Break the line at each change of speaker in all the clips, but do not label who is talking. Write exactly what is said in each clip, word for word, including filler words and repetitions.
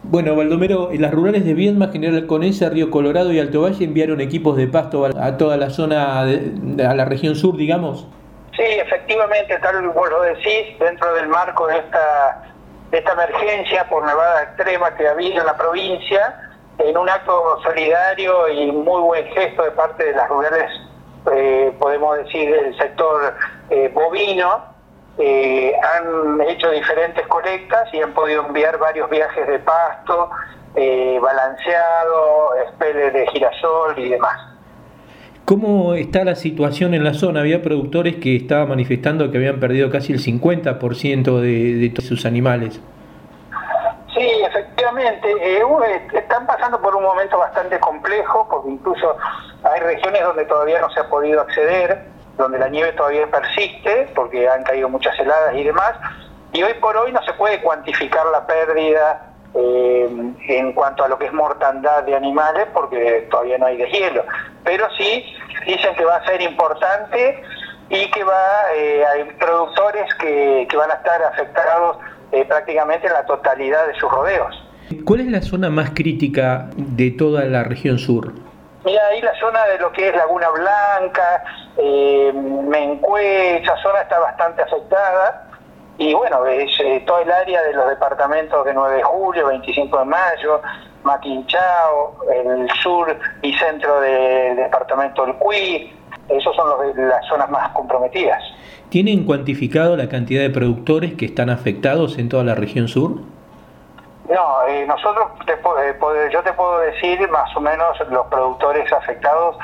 Bueno, Baldomero, las rurales de Viedma, General Conesa, Río Colorado y Alto Valle enviaron equipos de pasto a, a toda la zona, de, de, a la región sur, digamos.
Sí, efectivamente, tal como vos lo decís, dentro del marco de esta, de esta emergencia por nevada extrema que ha habido en la provincia, en un acto solidario y muy buen gesto de parte de las rurales, eh, podemos decir, del sector eh, bovino, eh, han hecho diferentes colectas y han podido enviar varios viajes de pasto, eh, balanceado, espeles de girasol y demás.
¿Cómo está la situación en la zona? Había productores que estaban manifestando que habían perdido casi el cincuenta por ciento de, de todos sus animales.
Sí, efectivamente, eh, están pasando por un momento bastante complejo, porque incluso hay regiones donde todavía no se ha podido acceder, donde la nieve todavía persiste, porque han caído muchas heladas y demás, y hoy por hoy no se puede cuantificar la pérdida eh, en cuanto a lo que es mortandad de animales, porque todavía no hay deshielo, pero sí dicen que va a ser importante y que va eh, hay productores que, que van a estar afectados Eh, prácticamente en la totalidad de sus rodeos.
¿Cuál es la zona más crítica de toda la región sur?
Mira, ahí la zona de lo que es Laguna Blanca, eh, Mencue, esa zona está bastante afectada, y bueno, es eh, todo el área de los departamentos de nueve de julio, veinticinco de mayo, Maquinchao, el sur y centro del departamento del Cuy, esos son los, las zonas más comprometidas.
¿Tienen cuantificado la cantidad de productores que están afectados en toda la región sur?
No, eh, nosotros, te, eh, yo te puedo decir más o menos los productores afectados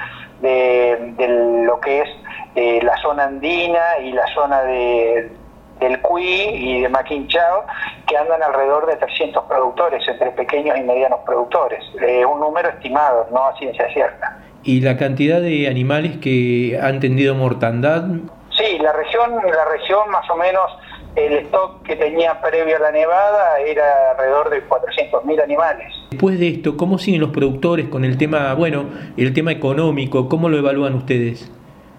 de, de lo que es eh, la zona andina y la zona de, del Cuy y de Maquinchao, que andan alrededor de trescientos productores, entre pequeños y medianos productores. Eh, un número estimado, no a ciencia cierta.
¿Y la cantidad de animales que han tenido mortandad?
Sí, la región, la región más o menos, el stock que tenía previo a la nevada era alrededor de cuatrocientos mil animales.
Después de esto, ¿cómo siguen los productores con el tema, bueno, el tema económico? ¿Cómo lo evalúan ustedes?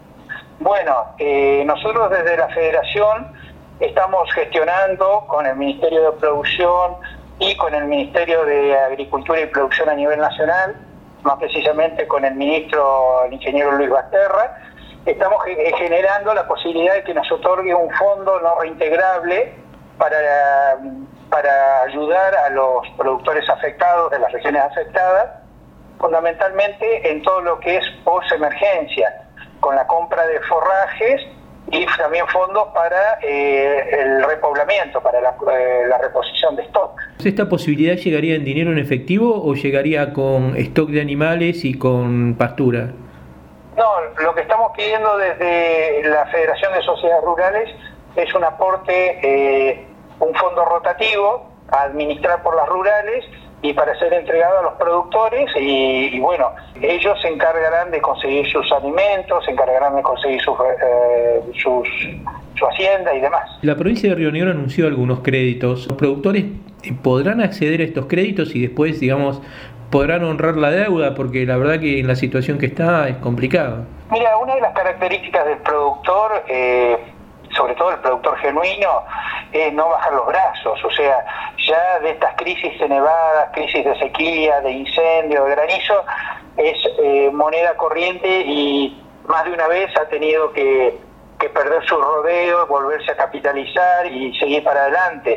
Bueno, eh, nosotros desde la Federación estamos gestionando con el Ministerio de Producción y con el Ministerio de Agricultura y Producción a nivel nacional, más precisamente con el ministro, el ingeniero Luis Basterra. Estamos generando la posibilidad de que nos otorgue un fondo no reintegrable para, para ayudar a los productores afectados de las regiones afectadas, fundamentalmente en todo lo que es post-emergencia, con la compra de forrajes y también fondos para eh, el repoblamiento, para la, eh, la reposición de stock.
¿Esta posibilidad llegaría en dinero en efectivo o llegaría con stock de animales y con pastura?
No, lo que estamos pidiendo desde la Federación de Sociedades Rurales es un aporte, eh, un fondo rotativo a administrar por las rurales y para ser entregado a los productores y, y bueno, ellos se encargarán de conseguir sus alimentos, se encargarán de conseguir sus, eh, sus, su hacienda y demás.
La provincia de Río Negro anunció algunos créditos. ¿Los productores podrán acceder a estos créditos y después, digamos, podrán honrar la deuda? Porque la verdad que en la situación que está es complicado.
Mira, una de las características del productor, eh, sobre todo el productor genuino, es no bajar los brazos. O sea, ya de estas crisis de nevadas, crisis de sequía, de incendio, de granizo, es eh, moneda corriente y más de una vez ha tenido que, que perder su rodeo, volverse a capitalizar y seguir para adelante.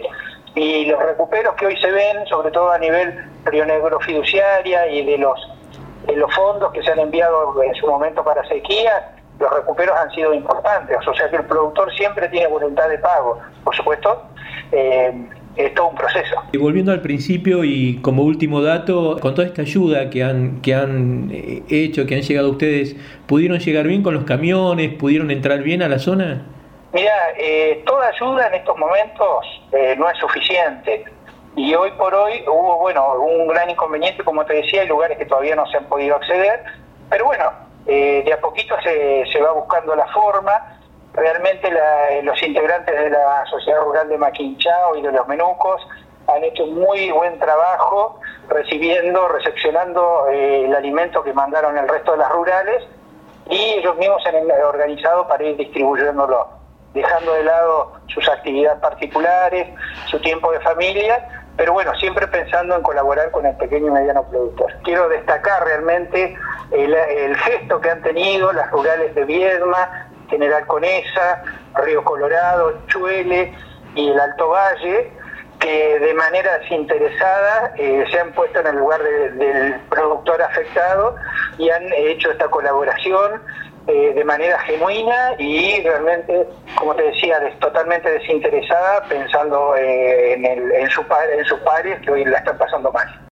Y los recuperos que hoy se ven, sobre todo a nivel Río Negro fiduciaria y de los, de los fondos que se han enviado en su momento para sequía, los recuperos han sido importantes. O sea que el productor siempre tiene voluntad de pago. Por supuesto, eh, es todo un proceso.
Y volviendo al principio y como último dato, con toda esta ayuda que han, que han hecho, que han llegado ustedes, ¿pudieron llegar bien con los camiones? ¿Pudieron entrar bien a la zona?
Mira, eh, toda ayuda en estos momentos eh, no es suficiente y hoy por hoy hubo, bueno, un gran inconveniente, como te decía, hay lugares que todavía no se han podido acceder, pero bueno, eh, de a poquito se, se va buscando la forma. Realmente la, los integrantes de la Sociedad Rural de Maquinchao y de los Menucos han hecho muy buen trabajo recibiendo, recepcionando eh, el alimento que mandaron el resto de las rurales y ellos mismos se han organizado para ir distribuyéndolo, dejando de lado sus actividades particulares, su tiempo de familia pero bueno, siempre pensando en colaborar con el pequeño y mediano productor. Quiero destacar realmente el, el gesto que han tenido las rurales de Viedma, General Conesa, Río Colorado, Chuele y el Alto Valle, que de manera desinteresada eh, se han puesto en el lugar de, del productor afectado y han hecho esta colaboración eh, de manera genuina y realmente, como te decía, des, totalmente desinteresada, pensando eh, en, el, en, su, en sus pares que hoy la están pasando mal.